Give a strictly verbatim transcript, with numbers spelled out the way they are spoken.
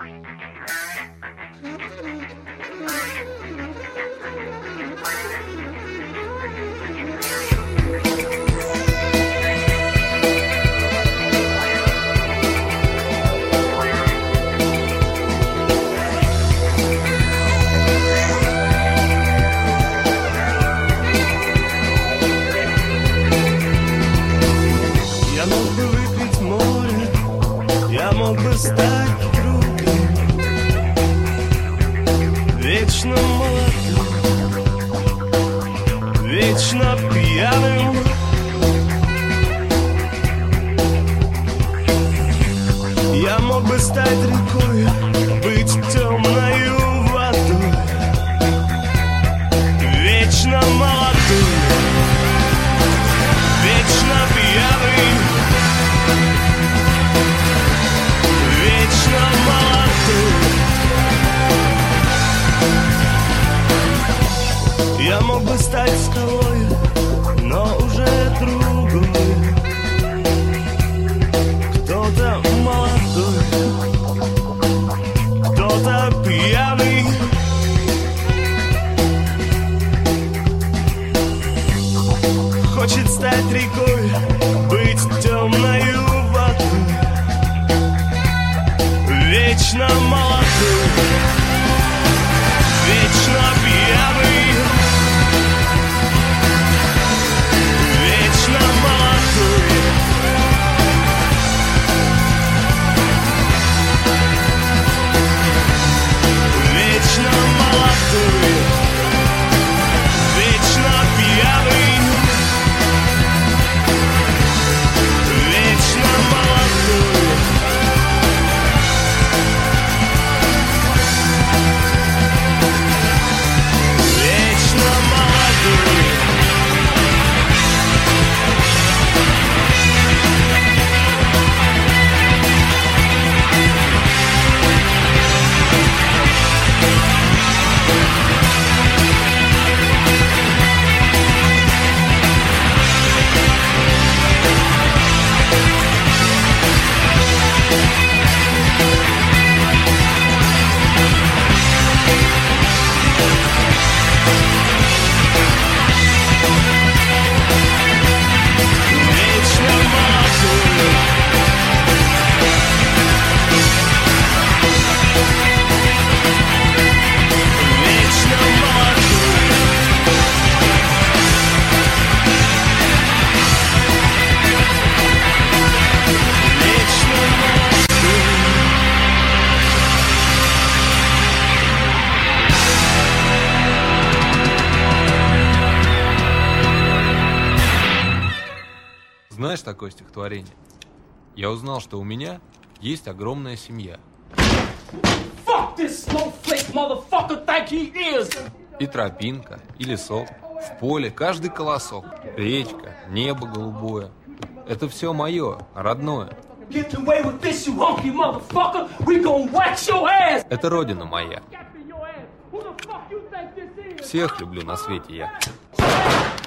Стать другом, вечно молодым, вечно пьяным. Я мог бы стать рекой, быть темною водой, вечно молодым, вечно пьяным. Вечно молодой. Я мог бы стать скалой, но уже другой. Кто-то молодой, кто-то пьяный. Хочет стать рекой, быть темною водой. Вечно молодой, вечно пьяный, вечно молодой. Вечно молодой, вечно пьяный, вечно молодой. Знаешь такое стихотворение? Я узнал, что у меня есть огромная семья. Fuck this snowflake motherfucker think he is. И тропинка, и лесок, в поле каждый колосок, речка, небо голубое. Это все мое, родное. Get away with this, you honky motherfucker. We gon' wax your ass. Это родина моя. Всех люблю на свете я.